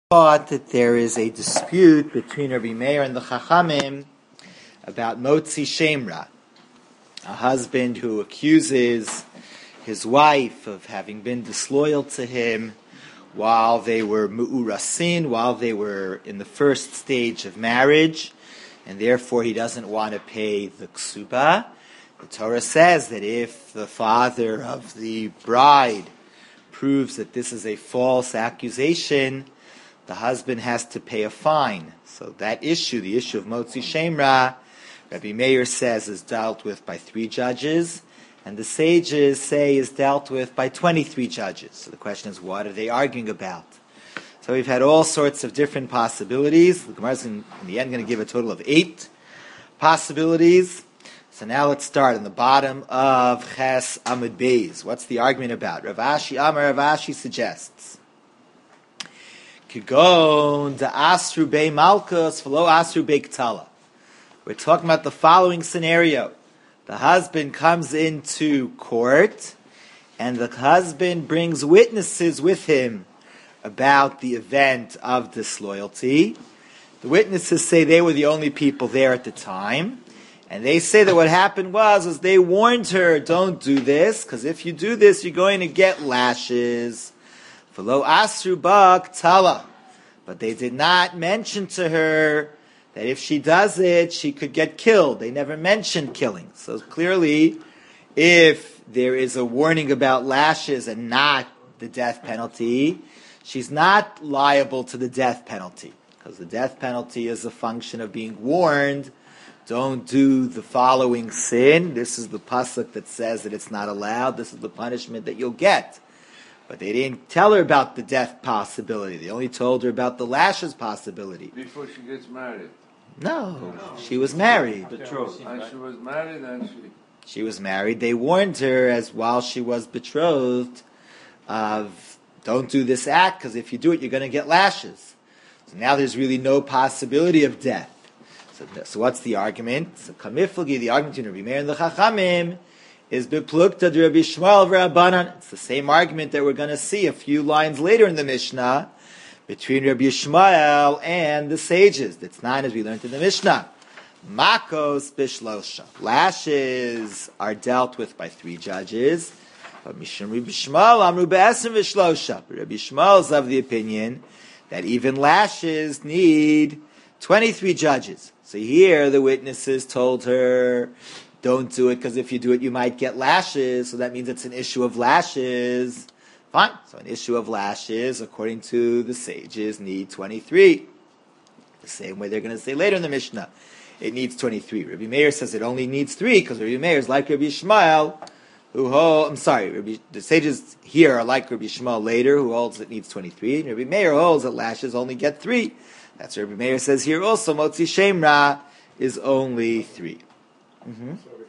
Thought that there is a dispute between Rabbi Meir and the Chachamim about Motzi Shemra, a husband who accuses his wife of having been disloyal to him while they were mu'urasin, while they were in the first stage of marriage, and therefore he doesn't want to pay the ksuba. The Torah says that if the father of the bride proves that this is a false accusation, the husband has to pay a fine. So that issue, the issue of Motzi Shemra, Rabbi Meir says is dealt with by 3 judges, and the sages say is dealt with by 23 judges. So the question is, what are they arguing about? So we've had all sorts of different possibilities. The Gemara is in the end going to give a total of 8 possibilities. So now let's start on the bottom of Ches Amud Beis. What's the argument about? Rav Ashi suggests, Kigon da asru bei malchus v'lo asru bei ktala. We're talking about the following scenario. The husband comes into court, and the husband brings witnesses with him about the event of disloyalty. The witnesses say they were the only people there at the time, and they say that what happened was they warned her, don't do this, because if you do this, you're going to get lashes. V'lo asru ba ktala. But they did not mention to her that if she does it, she could get killed. They never mentioned killing. So clearly, if there is a warning about lashes and not the death penalty, she's not liable to the death penalty. Because the death penalty is a function of being warned, don't do the following sin. This is the pasuk that says that it's not allowed. This is the punishment that you'll get. But they didn't tell her about the death possibility. They only told her about the lashes possibility. Before she gets married? No. She was married. Betrothed. And she was married and she was married. They warned her as while she was betrothed of don't do this act because if you do it, you're going to get lashes. So now there's really no possibility of death. So what's the argument? So kamiflagi, the argument between Rabbi Meir and the Chachamim, is beplukta de Rabbi Shmuel v'Rabbanan. It's the same argument that we're going to see a few lines later in the Mishnah between Rabbi Shmuel and the sages. That's not as we learned in the Mishnah. Makos bishlosha. Lashes are dealt with by 3 judges. But Mishum Rabbi Shmuel amru be'esrim v'shlosha. Rabbi Shmuel is of the opinion that even lashes need 23 judges. So here the witnesses told her, don't do it because if you do it, you might get lashes. So that means it's an issue of lashes. Fine. So an issue of lashes, according to the sages, need 23. The same way they're going to say later in the Mishnah, it needs 23. Rabbi Meir says it only needs 3 because Rabbi Meir is like Rabbi Shmuel, the sages here are like Rabbi Shmuel later, who holds it needs 23. And Rabbi Meir holds that lashes only get 3. That's what Rabbi Meir says here also. Motzi Shemra is only 3. Mm-hmm. Sorry,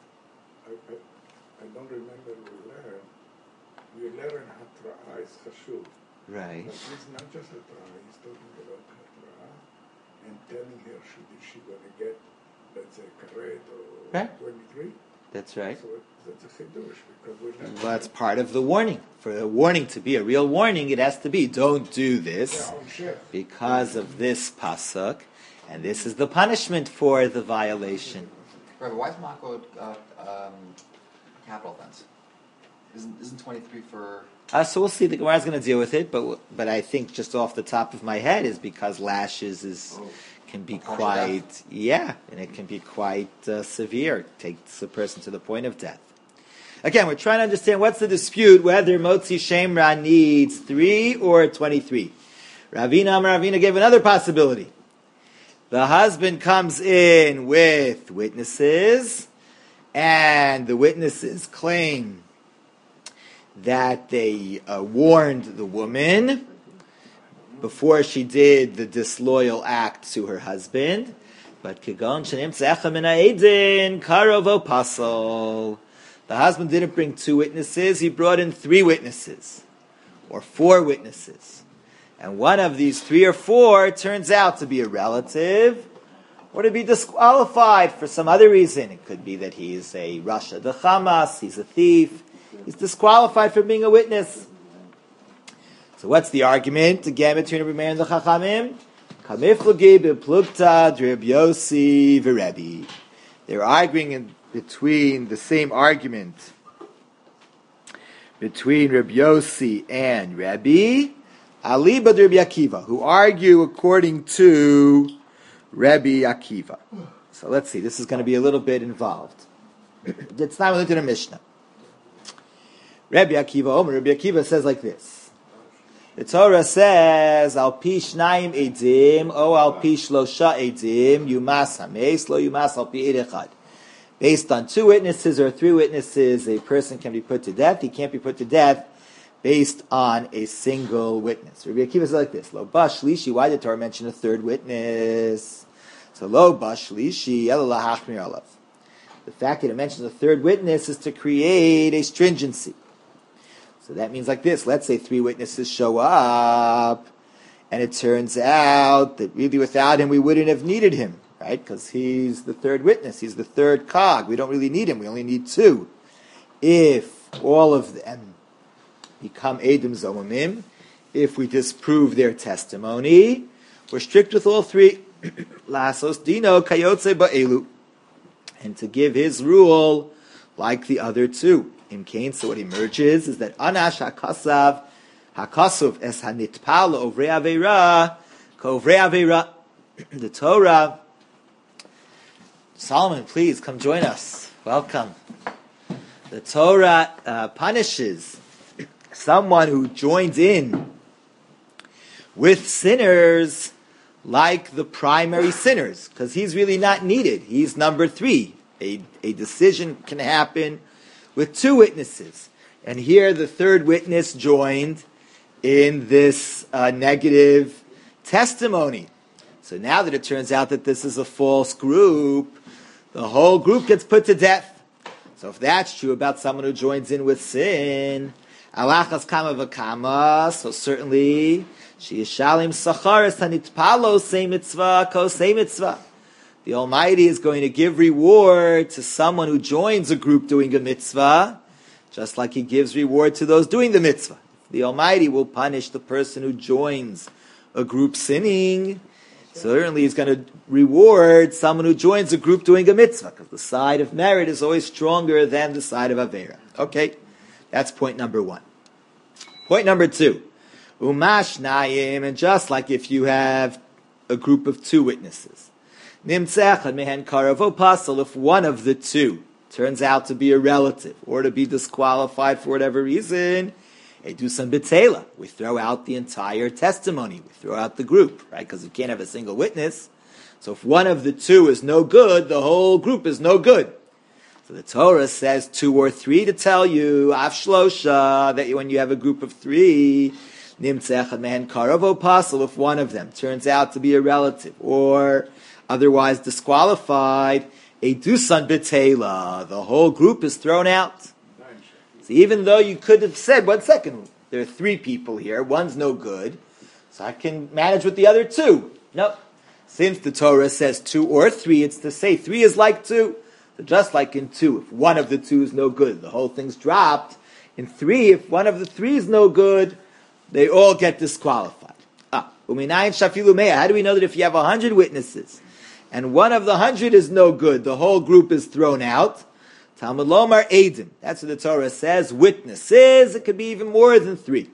I don't remember we learn Hatra'ah is Chashuv. Right. But it's not just Hatra'ah, he's talking about Hatra'ah and telling her she going to get, let's say, karet or right. 23. That's right. So that's a chidush because we're not... Well, that's part of the warning. For a warning to be a real warning, it has to be, don't do this because of this pasuk, and this is the punishment for the violation. Rabbi, why is Mako capital offense? Isn't 23 for... So we'll see. The Gemara is going to deal with it, but I think just off the top of my head is because lashes can be quite, and it can be quite severe. It takes a person to the point of death. Again, we're trying to understand what's the dispute, whether Motzi Shemra needs 3 or 23. Ravina gave another possibility. The husband comes in with witnesses, and the witnesses claim that they warned the woman before she did the disloyal act to her husband. But the husband didn't bring 2 witnesses, he brought in 3 witnesses, or 4 witnesses. And one of these 3 or 4 turns out to be a relative, or to be disqualified for some other reason. It could be that he's a Rasha de Hamas, he's a thief, he's disqualified from being a witness. So what's the argument again between Rabbi Meir and the Chachamim? Kamiflugi beplukta Rabbi Yossi v'Rebbe. They're arguing between the same argument between Rabbi Yossi and Rebbe, Aliba Rabbi Akiva, who argue according to Rabbi Akiva. So let's see, this is going to be a little bit involved. It's time we look at the Mishnah. Rabbi Akiva says like this. The Torah says, Al pi shnayim edim, o al pi shlosha edim, yumas hameis, lo yumas al pi ed echad. Based on 2 witnesses or 3 witnesses, a person can be put to death. He can't be put to death based on a single witness. Rabbi Akiva says like this, Lo ba shlishi, why did the Torah mention a 3rd witness? So, Lo ba shlishi, ela lahachmir alav. The fact that it mentions a 3rd witness is to create a stringency. So that means like this, let's say 3 witnesses show up, and it turns out that really without him we wouldn't have needed him. Right? Because he's the 3rd witness. He's the 3rd cog. We don't really need him. We only need 2. If all of them become Edim Zomimim, if we disprove their testimony, we're strict with all 3. Lasos Dino Kayotze Ba'elu. And to give his rule like the other 2. In Cain, so what emerges is that Anash HaKasav Es HaNitpal Ovrei Aveira Kovrei Aveira. The Torah. Solomon, please come join us. Welcome. The Torah punishes someone who joins in with sinners like the primary sinners, because he's really not needed. He's number 3. A decision can happen with 2 witnesses. And here the 3rd witness joined in this negative testimony. So now that it turns out that this is a false group, the whole group gets put to death. So if that's true about someone who joins in with sin, alachas kama v'kama, so certainly, she'yishalim sacharis hanitpalo say mitzvah ko say mitzvah. The Almighty is going to give reward to someone who joins a group doing a mitzvah, just like He gives reward to those doing the mitzvah. The Almighty will punish the person who joins a group sinning. Certainly He's going to reward someone who joins a group doing a mitzvah, because the side of merit is always stronger than the side of Avera. Okay, that's point number 1. Point number 2. Umash nayim, and just like if you have a group of 2 witnesses, nimtzechad mehen karavo pasal, if one of the 2 turns out to be a relative or to be disqualified for whatever reason, do some betela. We throw out the entire testimony. We throw out the group, right? Because you can't have a single witness. So if one of the 2 is no good, the whole group is no good. So the Torah says 2 or 3 to tell you, af shlosha, that when you have a group of 3, nimtzechad mehen karavo pasal, if one of them turns out to be a relative or otherwise disqualified, a dusan betela, the whole group is thrown out. So even though you could have said, 1 second, there are 3 people here, one's no good, so I can manage with the other 2. No. Since the Torah says 2 or 3, it's to say 3 is like 2. So just like in 2, if one of the 2 is no good, the whole thing's dropped. In 3, if one of the 3 is no good, they all get disqualified. How do we know that if you have 100 witnesses, and one of the 100 is no good, the whole group is thrown out? Talmud Lomar Eidim. That's what the Torah says. Witnesses, it could be even more than 3.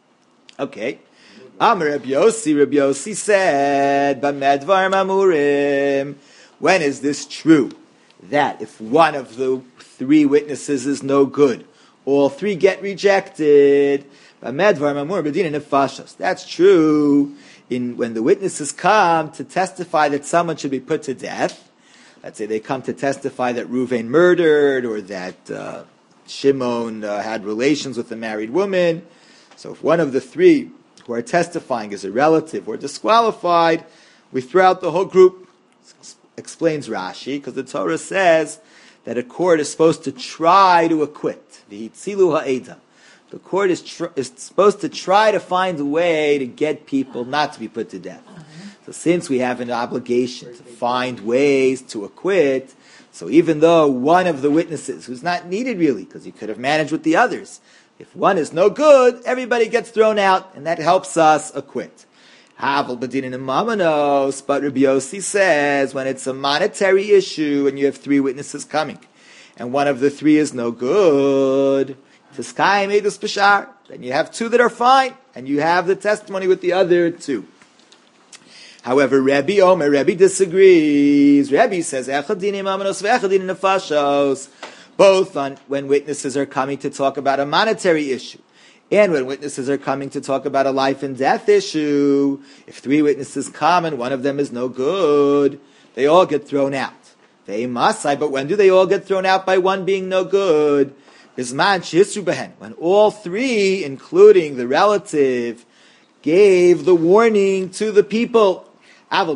Okay. Amar Rabbi Yossi said, B'medvar mamurim. When is this true? That if one of the 3 witnesses is no good, all 3 get rejected. B'medvar mamur b'din nefashos. That's true when the witnesses come to testify that someone should be put to death. Let's say they come to testify that Reuven murdered, or that Shimon had relations with a married woman. So if one of the 3 who are testifying is a relative or disqualified, we throw out the whole group. Explains Rashi, because the Torah says that a court is supposed to try to acquit. V'hitzilu ha'eda. The court is supposed to try to find a way to get people not to be put to death. So since we have an obligation to find ways to acquit, so even though one of the witnesses, who's not needed really, because he could have managed with the others, If one is no good, everybody gets thrown out, and that helps us acquit. Havel Badinin and Mamanos, but Rabbi Yossi says when it's a monetary issue and you have three witnesses coming, and one of the three is no good, Tiskai Medus Bashar, then you have two that are fine, and you have the testimony with the other two. However, Rebbe disagrees. Rebbe says, Echadini Mamanos ve'echadini Nefashos, both on when witnesses are coming to talk about a monetary issue, and when witnesses are coming to talk about a life and death issue. If three witnesses come and one of them is no good, they all get thrown out. They must say, but when do they all get thrown out by one being no good? When all three, including the relative, gave the warning to the people. But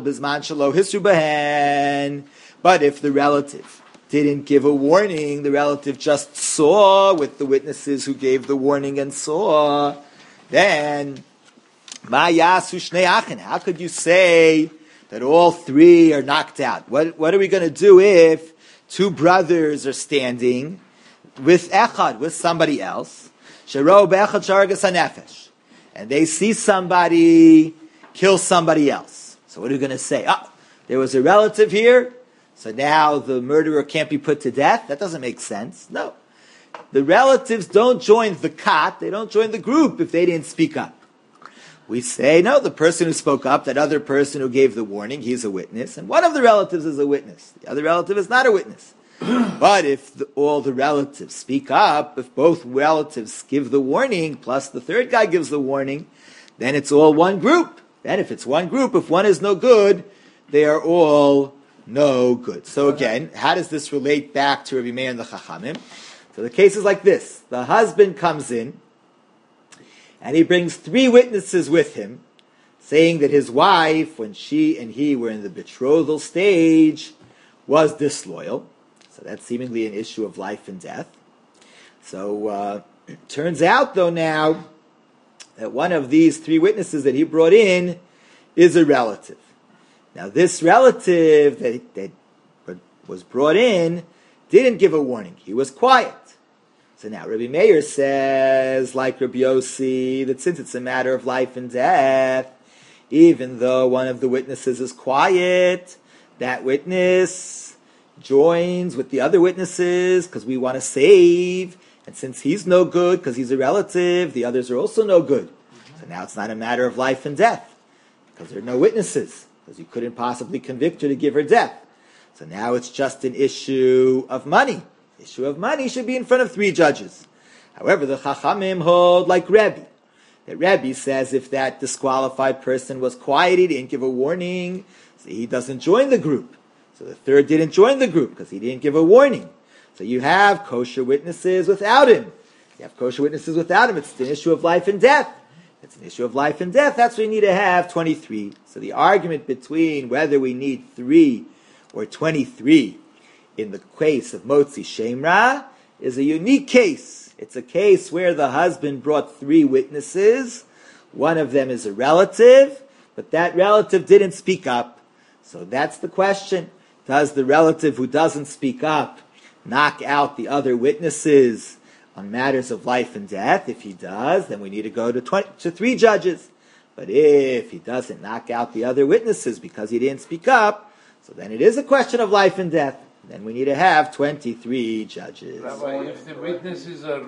if the relative didn't give a warning, the relative just saw with the witnesses who gave the warning and saw, then how could you say that all three are knocked out? What are we going to do if two brothers are standing with echad, with somebody else, and they see somebody kill somebody else? So what are we going to say? There was a relative here, so now the murderer can't be put to death? That doesn't make sense. No. The relatives don't join the kat, they don't join the group if they didn't speak up. We say, no, the person who spoke up, that other person who gave the warning, he's a witness, and one of the relatives is a witness. The other relative is not a witness. But if all the relatives speak up, if both relatives give the warning, plus the third guy gives the warning, then it's all one group. Then if it's one group, if one is no good, they are all no good. So again, how does this relate back to Rabbi Meir and the Chachamim? So the case is like this. The husband comes in, and he brings three witnesses with him, saying that his wife, when she and he were in the betrothal stage, was disloyal. So that's seemingly an issue of life and death. So it turns out, though, now, that one of these three witnesses that he brought in is a relative. Now, this relative that was brought in didn't give a warning. He was quiet. So now Rabbi Meir says, like Rabbi Yossi, that since it's a matter of life and death, even though one of the witnesses is quiet, that witness joins with the other witnesses because we want to save. And since he's no good because he's a relative, the others are also no good. So now it's not a matter of life and death because there are no witnesses, because you couldn't possibly convict her to give her death. So now it's just an issue of money. The issue of money should be in front of three judges. However, the Chachamim hold like Rebbe. That Rebbe says if that disqualified person was quiet, he didn't give a warning, so he doesn't join the group. So the third didn't join the group because he didn't give a warning. So you have kosher witnesses without him. You have kosher witnesses without him. It's an issue of life and death. It's an issue of life and death. That's why we need to have 23. So the argument between whether we need 3 or 23 in the case of Motzi Shemra is a unique case. It's a case where the husband brought 3 witnesses. One of them is a relative, but that relative didn't speak up. So that's the question. Does the relative who doesn't speak up knock out the other witnesses on matters of life and death? If he does, then we need to go to 3 judges. But if he doesn't knock out the other witnesses because he didn't speak up, so then it is a question of life and death. Then we need to have 23 judges. Rabbi, if the witnesses are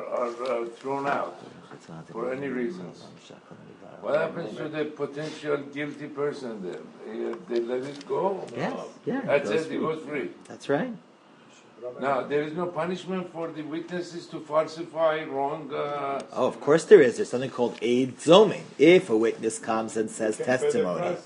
thrown out for any reasons, what happens to the potential guilty person there? They let it go? Yes, yeah. That's it, he goes free. That's right. Now, there is no punishment for the witnesses to falsify wrong... Oh, of course there is. There's something called Eid Zomin. If a witness comes and says testimony,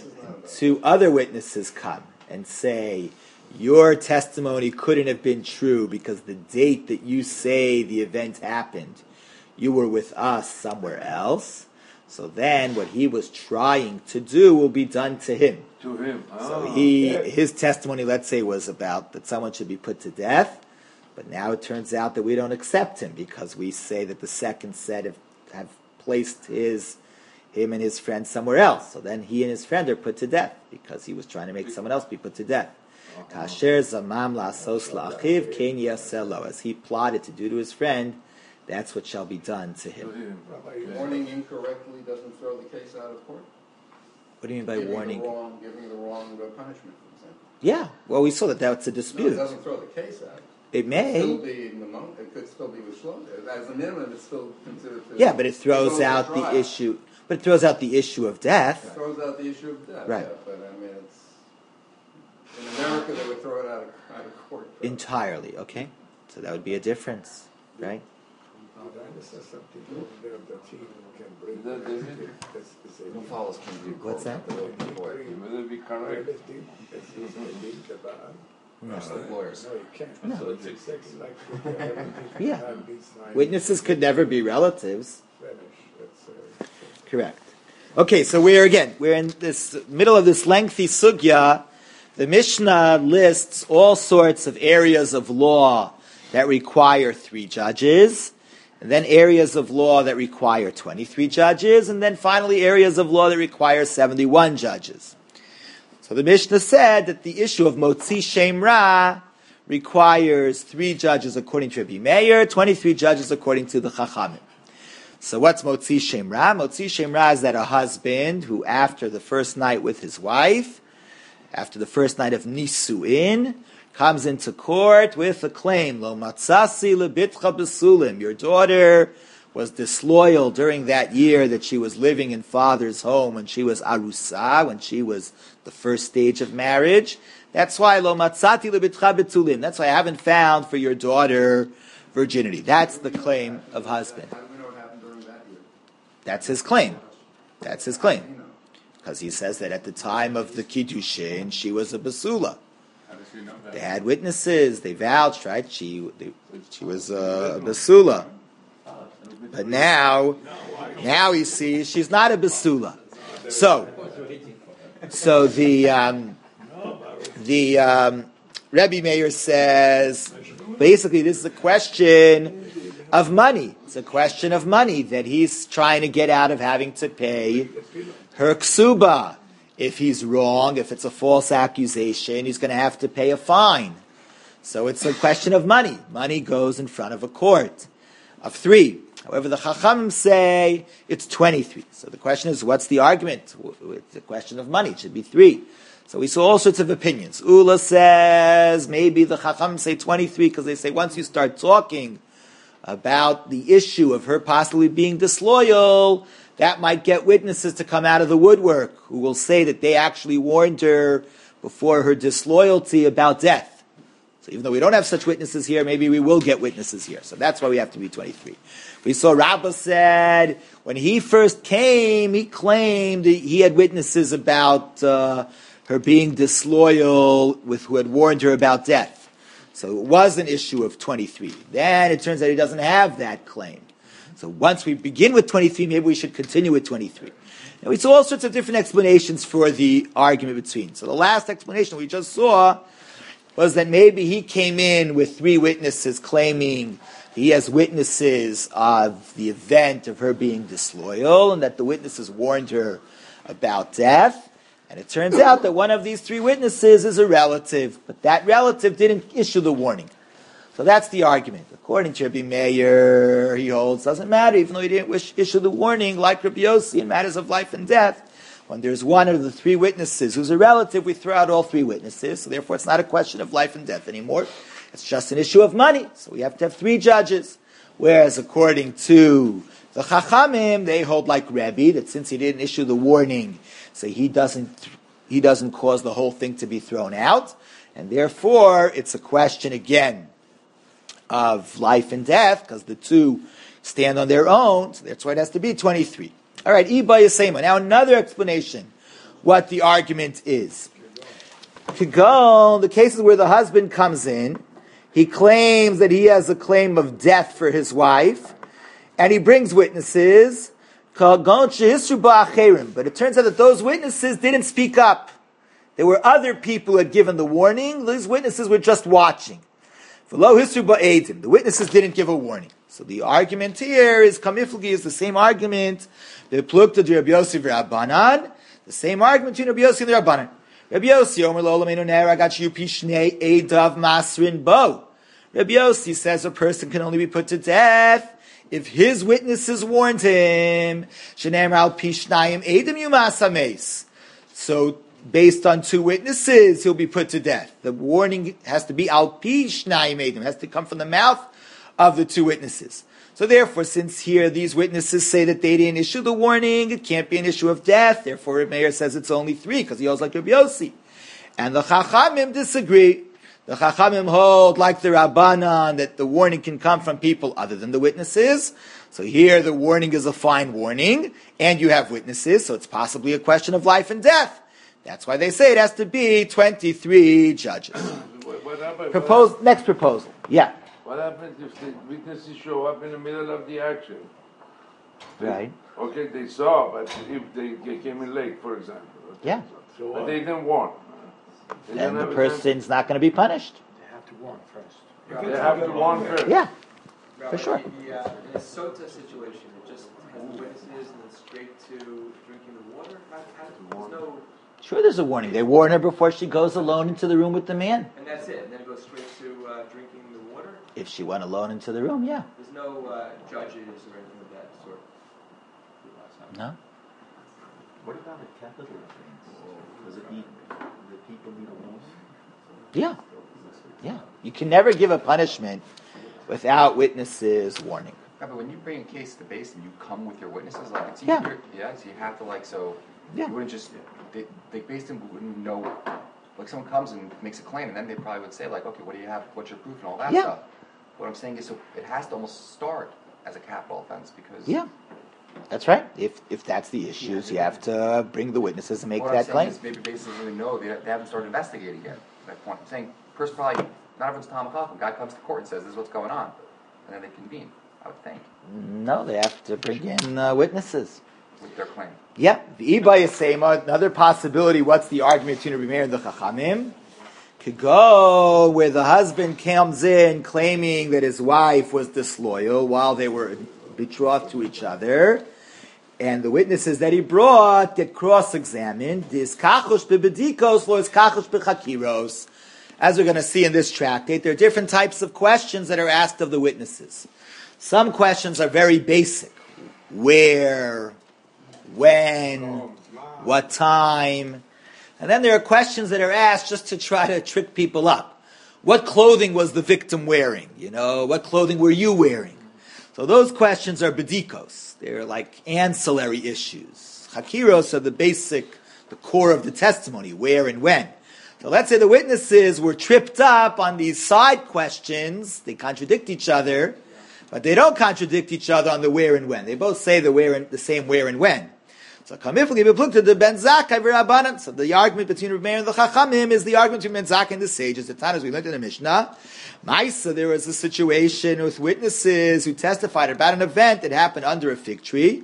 2 other witnesses come and say, your testimony couldn't have been true because the date that you say the event happened, you were with us somewhere else. So then what he was trying to do will be done to him. To him. So his testimony, let's say, was about that someone should be put to death, but now it turns out that we don't accept him because we say that the second set have placed him and his friend somewhere else. So then he and his friend are put to death because he was trying to make someone else be put to death. Kasher zamam la'asos la'achiv ken yaseh lo. As he plotted to do to his friend, That's what shall be done to him. Warning incorrectly doesn't throw the case out of court? What do you mean by warning? Giving the wrong punishment, for example. Yeah, well, we saw that that's a dispute. No, it doesn't throw the case out. It may. It could still be withdrawn. As a minimum, it's still considered. Yeah, but it throws out the issue. But it throws out the issue of death. It throws out the issue of death. Right. Yeah, but I mean, in America they would throw it out of court. Entirely. Okay, so that would be a difference, right? What's that? Would be correct? No. Lawyers. No, you can't. No. So it's like Yeah. Witnesses could never be relatives. Correct. Okay, so we're in this middle of this lengthy sugya. The Mishnah lists all sorts of areas of law that require 3 judges, and then areas of law that require 23 judges, and then finally areas of law that require 71 judges. So the Mishnah said that the issue of Motzi Shem Ra requires 3 judges according to Rabbi Meir, 23 judges according to the Chachamim. So what's Motzi Shem Ra? Motzi Shem Ra is that a husband who, after the first night with his wife, after the first night of Nisu'in, comes into court with a claim, Lo matzasi lebitcha besulim, your daughter was disloyal during that year that she was living in father's home when she was arusa, when she was the first stage of marriage. That's why lo matzati lebitcha betulim. That's why I haven't found for your daughter virginity. That's the claim of husband. How do we know what happened during that year? That's his claim. That's his claim. Because he says that at the time of the Kiddushin, she was a basula. How does she know that? They had witnesses. They vouched, right? She was a basula. But now he sees she's not a basula. So the Rebbe Meir says, basically this is a question of money. It's a question of money that he's trying to get out of having to pay her ksuba. If he's wrong, if it's a false accusation, he's going to have to pay a fine. So it's a question of money. Money goes in front of a court of 3. However, the Chachamim say it's 23. So the question is, what's the argument? It's a question of money. It should be 3. So we saw all sorts of opinions. Ula says maybe the Chachamim say 23 because they say once you start talking about the issue of her possibly being disloyal, that might get witnesses to come out of the woodwork who will say that they actually warned her before her disloyalty about death. So even though we don't have such witnesses here, maybe we will get witnesses here. So that's why we have to be 23. We saw Rabbah said when he first came, he claimed he had witnesses about her being disloyal with who had warned her about death. So it was an issue of 23. Then it turns out he doesn't have that claim. So once we begin with 23, maybe we should continue with 23. And we saw all sorts of different explanations for the argument between. So the last explanation we just saw was that maybe he came in with 3 witnesses claiming he has witnesses of the event of her being disloyal and that the witnesses warned her about death. And it turns out that one of these 3 witnesses is a relative, but that relative didn't issue the warning. So that's the argument. According to Rabbi Meir, he holds, doesn't matter, even though he didn't issue the warning, like Rabbi Yossi in matters of life and death. When there's one of the 3 witnesses who's a relative, we throw out all 3 witnesses. So therefore, it's not a question of life and death anymore. It's just an issue of money. So we have to have 3 judges. Whereas according to the Chachamim, they hold like Rebbe, that since he didn't issue the warning, so he doesn't cause the whole thing to be thrown out. And therefore, it's a question again of life and death, because the 2 stand on their own. So that's why it has to be 23. All right, Iba Yasema. Now another explanation what the argument is. To go, the cases where the husband comes in, he claims that he has a claim of death for his wife, and he brings witnesses, but it turns out that those witnesses didn't speak up. There were other people who had given the warning. These witnesses were just watching. The witnesses didn't give a warning. So the argument here is kamiflgi is the same argument. The plukta de Rabbi Yossi v'Rabbanan. The same argument between Rabbi Yossi and the Rabbanan. Rabbi Yossi Omer lo lamenu ner agat you pishnei edav masrin bo. Rabbi Yossi says a person can only be put to death if his witnesses warned him, shenemar al pi shnayim edim yumas hameis. So, based on two witnesses, he'll be put to death. The warning has to be al pi shnayim edim, has to come from the mouth of the two witnesses. So therefore, since here these witnesses say that they didn't issue the warning, it can't be an issue of death. Therefore, Reb Meir says it's only 3, because he holds like Reb Yossi. And the Chachamim disagree. The Chachamim hold, like the Rabbanan, that the warning can come from people other than the witnesses. So here the warning is a fine warning, and you have witnesses, so it's possibly a question of life and death. That's why they say it has to be 23 judges. Next proposal. Yeah. What happens if the witnesses show up in the middle of the action? Right. Okay, they saw, but if they came in late, for example. Okay, Yeah. but they didn't warn. Then the person's not going to be punished. They have to warn first. They have to warn first. Yeah, Rabbi, for sure. In a sota situation, it just has the witnesses and then straight to drinking the water? There's no... Sure, there's a warning. They warn her before she goes alone into the room with the man. And that's it? And then it goes straight to drinking the water? If she went alone into the room, yeah. There's no judges or anything of that sort? No? What about a capital offense? Does it need the people need a warning? Yeah. Yeah. You can never give a punishment without witnesses warning. Yeah, but when you bring a case to the base and you come with your witnesses, like it's Yeah. easier, so you have to Yeah. you wouldn't just, they based them wouldn't know, like someone comes and makes a claim and then they probably would say like, okay, what do you have, what's your proof and all that Yeah. stuff. What I'm saying is, so it has to almost start as a capital offense because... Yeah. That's right. If that's the issues, you have to bring the witnesses and make what that I'm claim. saying is maybe basically really know they haven't started investigating yet. At that point, I'm saying, first probably, not everyone's Tom McCough. Guy comes to court and says, this is what's going on. And then they convene, I would think, No, they have to bring in witnesses. with their claim. Yeah. The Iba Yisema, another possibility, what's the argument between Reb Meir and the Chachamim? Could go where the husband comes in claiming that his wife was disloyal while they were betrothed to each other, and the witnesses that he brought get cross-examined. As we're going to see in this tractate, there are different types of questions that are asked of the witnesses. Some questions are very basic. Where, when, what time. And then there are questions that are asked just to try to trick people up. What clothing was the victim wearing? What clothing were you wearing? So those questions are bedikos. They're like ancillary issues. Hakiros are the core of the testimony, where and when. So let's say the witnesses were tripped up on these side questions. They contradict each other, but they don't contradict each other on the where and when. They both say the same where and when. So the Ben Zakkai v'Rabbanan. So the argument between Reb Meir and the Chachamim is the argument between Ben Zakkai and the sages. The Tanas we learned in the Mishnah. Maisa, there was a situation with witnesses who testified about an event that happened under a fig tree.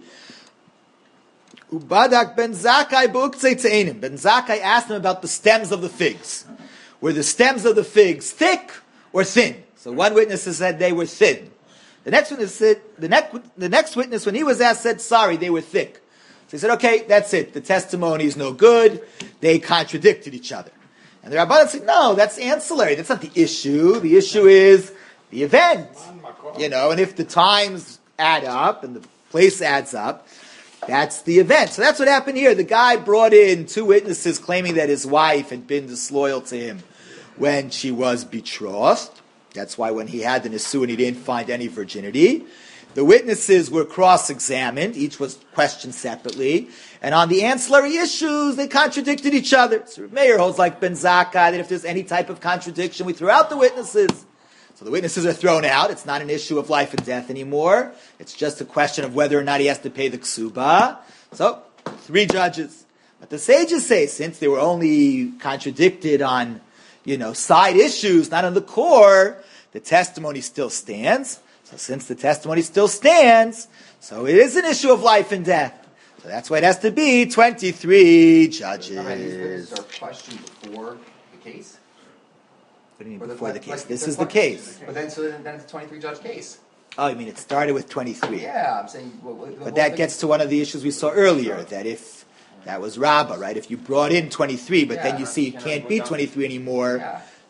Ubadak Ben Zakkai b'uktzei te'enim. Ben Zakkai asked him about the stems of the figs. Were the stems of the figs thick or thin? So one witness said they were thin. The next witness said the next witness, when he was asked, said sorry, they were thick. So he said, okay, that's it. The testimony is no good. They contradicted each other. And the Rabbanan said, no, that's ancillary. That's not the issue. The issue is the event. And if the times add up and the place adds up, that's the event. So that's what happened here. The guy brought in two witnesses claiming that his wife had been disloyal to him when she was betrothed. That's why when he had the Nisuin, he didn't find any virginity. The witnesses were cross-examined. Each was questioned separately. And on the ancillary issues, they contradicted each other. So Meir holds like Ben Zakkai that if there's any type of contradiction, we throw out the witnesses. So the witnesses are thrown out. It's not an issue of life and death anymore. It's just a question of whether or not he has to pay the ksuba. So, 3 judges. But the sages say, since they were only contradicted on, side issues, not on the core, the testimony still stands. So since the testimony still stands, so it is an issue of life and death. So that's why it has to be 23 judges. These witnesses are questioned before the case? What do you mean Or before the like, case? like, This they're is the questioned. case. But then it's a 23-judge case. Oh, you mean it started with 23. Yeah, I'm saying... But that gets to one of the issues we saw earlier, that if that was Rabbah, right? If you brought in 23, but then you see you can't be 23 anymore,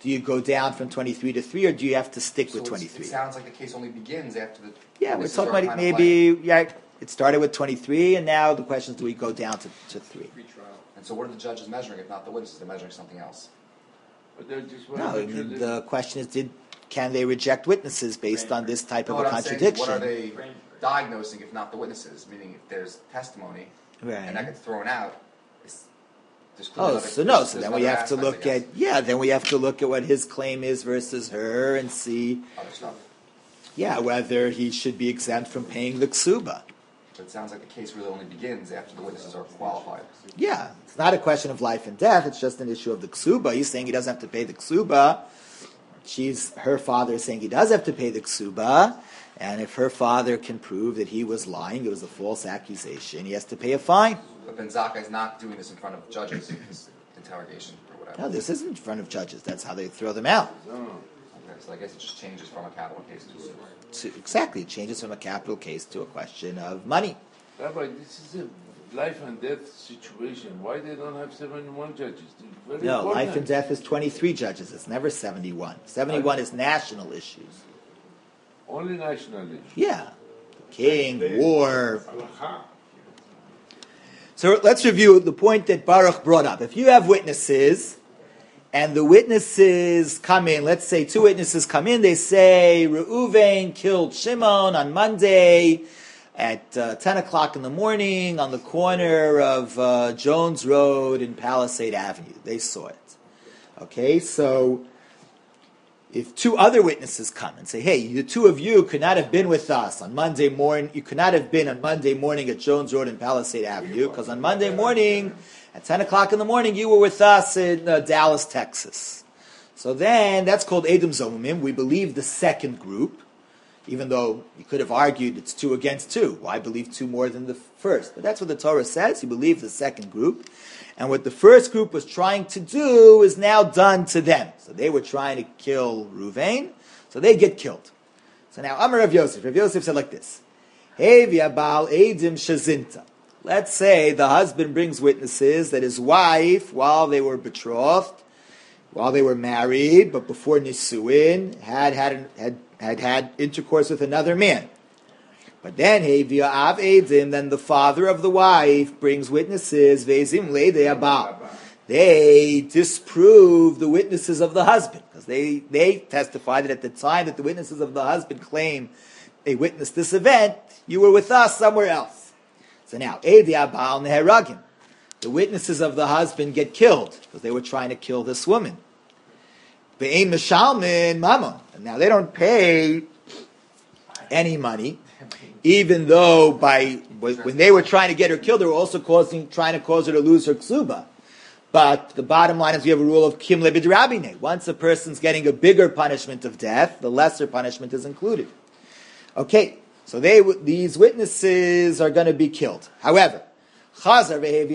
Do you go down from 23 to 3, or do you have to stick with 23? It sounds like the case only begins after the... Yeah, we're witnesses talking are about kind of maybe, yeah, it started with 23, and now the question is, do we go down to 3? And so what are the judges measuring if not the witnesses? They're measuring something else. But they just No, want I to make sure mean, that- the question is, can they reject witnesses based on this type of a What I'm saying is, contradiction? what are they diagnosing if not the witnesses? Meaning if there's testimony and that Right. gets thrown out, Oh, so then we have to look at, then we have to look at what his claim is versus her and see, other stuff. whether he should be exempt from paying the ksuba. But it sounds like the case really only begins after the witnesses are qualified. Yeah, it's not a question of life and death, it's just an issue of the ksuba. He's saying he doesn't have to pay the ksuba. Her father is saying he does have to pay the ksuba, and if her father can prove that he was lying, it was a false accusation, he has to pay a fine. But Ben Zakkai is not doing this in front of judges in this interrogation or whatever. No, this isn't in front of judges, that's how they throw them out. Okay, so I guess it just changes from a capital case to a civil. Exactly, it changes from a capital case to a question of money. Rabbi, this is a life and death situation. Why they don't have 71 judges? It's very No, important. life and death is 23 judges, it's never 71. 71 is national issues. Only national issues. Yeah, king, war. Halacha. So let's review the point that Baruch brought up. If you have witnesses, and the witnesses come in, let's say 2 witnesses come in, they say, Reuven killed Shimon on Monday at 10 o'clock in the morning on the corner of Jones Road and Palisade Avenue. They saw it. Okay, so if 2 other witnesses come and say, hey, the 2 of you could not have been with us on Monday morning, you could not have been on Monday morning at Jones Road and Palisade Avenue, because on Monday morning, at 10 o'clock in the morning, you were with us in Dallas, Texas. So then, that's called Edom Zomimim. We believe the second group, even though you could have argued it's 2 against 2. Why believe 2 more than the first? But that's what the Torah says. You believe the second group. And what the first group was trying to do is now done to them. So they were trying to kill Ruvain, so they get killed. So now, Amar Rav Yosef. Rav Yosef said like this. Hey v'yabal edim shazinta. Let's say the husband brings witnesses that his wife, while they were betrothed, while they were married, but before Nisuin, had intercourse with another man. But then, hey, via Av Edim, then the father of the wife brings witnesses, Ve'ezim le'dei abal. They disprove the witnesses of the husband, because they testify that at the time that the witnesses of the husband claim they witnessed this event, you were with us somewhere else. So now, Eidei abal neheragim. The witnesses of the husband get killed, because they were trying to kill this woman. Ve'ein mishalmin mamon. And now they don't pay any money, even though when they were trying to get her killed, they were also trying to cause her to lose her ksuba. But the bottom line is we have a rule of kim lebid rabine. Once a person's getting a bigger punishment of death, the lesser punishment is included. Okay, so these witnesses are going to be killed. However, let's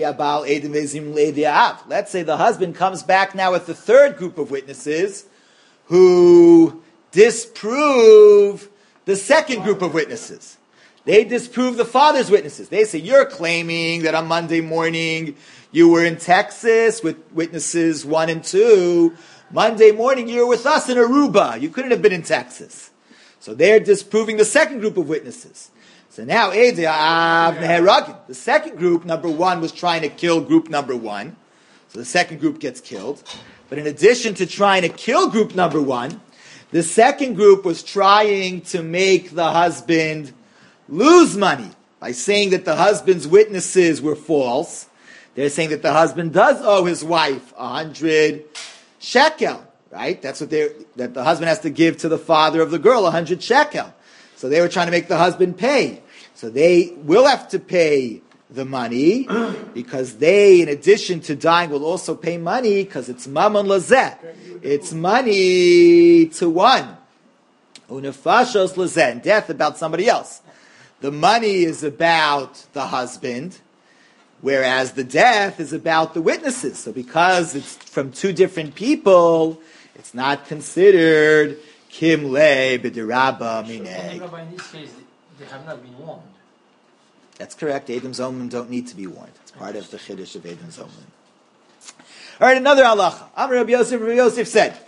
say the husband comes back now with the third group of witnesses who disprove the second group of witnesses. They disprove the father's witnesses. They say, you're claiming that on Monday morning you were in Texas with witnesses 1 and 2. Monday morning you were with us in Aruba. You couldn't have been in Texas. So they're disproving the second group of witnesses. So now, the second group, number 1, was trying to kill group number 1. So the second group gets killed. But in addition to trying to kill group number 1, the second group was trying to make the husband lose money by saying that the husband's witnesses were false. They're saying that the husband does owe his wife 100 shekel, right? That's what that the husband has to give to the father of the girl, 100 shekel. So they were trying to make the husband pay. So they will have to pay the money because they, in addition to dying, will also pay money because it's mammon lazeh. It's money to one. Unefashos lazeh, and death about somebody else. The money is about the husband, whereas the death is about the witnesses. So because it's from 2 different people, it's not considered kim le b'dirabba mineg. Rabbi, in this case, they have not been warned. That's correct. Edom Zomim don't need to be warned. It's part of the Chiddush of Edom Zomim. All right, another halacha. Amar Rabbi Yosef said,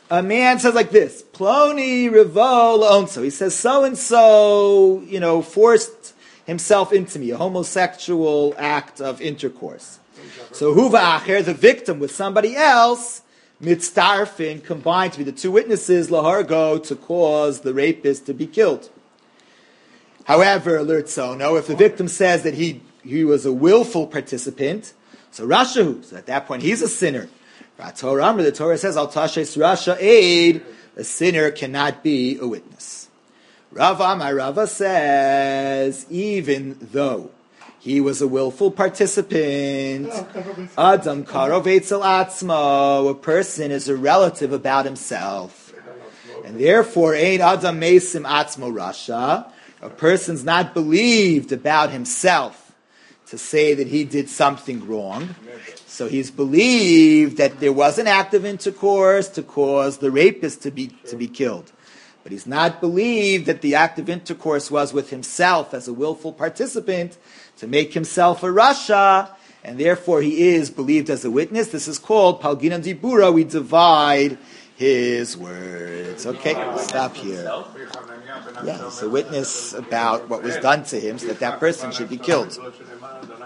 a man says like this, Ploni Revol Onso. He says, so-and-so, forced himself into me, a homosexual act of intercourse. So Huva Acher, the victim with somebody else, Mitztarfin, combined to be the two witnesses, Lahargo, to cause the rapist to be killed. However, Lurtzono, if the victim says that he was a willful participant, so Rashahu, so at that point he's a sinner. The Torah says, Al Tashes Rasha aid, a sinner cannot be a witness. Rava says, even though he was a willful participant, Adam Karov Eitzel Atzmo, a person is a relative about himself. And therefore, Ein Adam Mesim Atzmo Rasha, a person's not believed about himself to say that he did something wrong. So he's believed that there was an act of intercourse to cause the rapist to be killed. But he's not believed that the act of intercourse was with himself as a willful participant to make himself a rasha, and therefore he is believed as a witness. This is called Palginan Dibura. We divide his words. Okay, stop here. Yeah, he's a witness about what was done to him, so that person should be killed.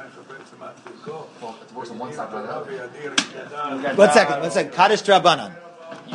Well, it's worse on one side than the other. One second. Kaddish Drabanan.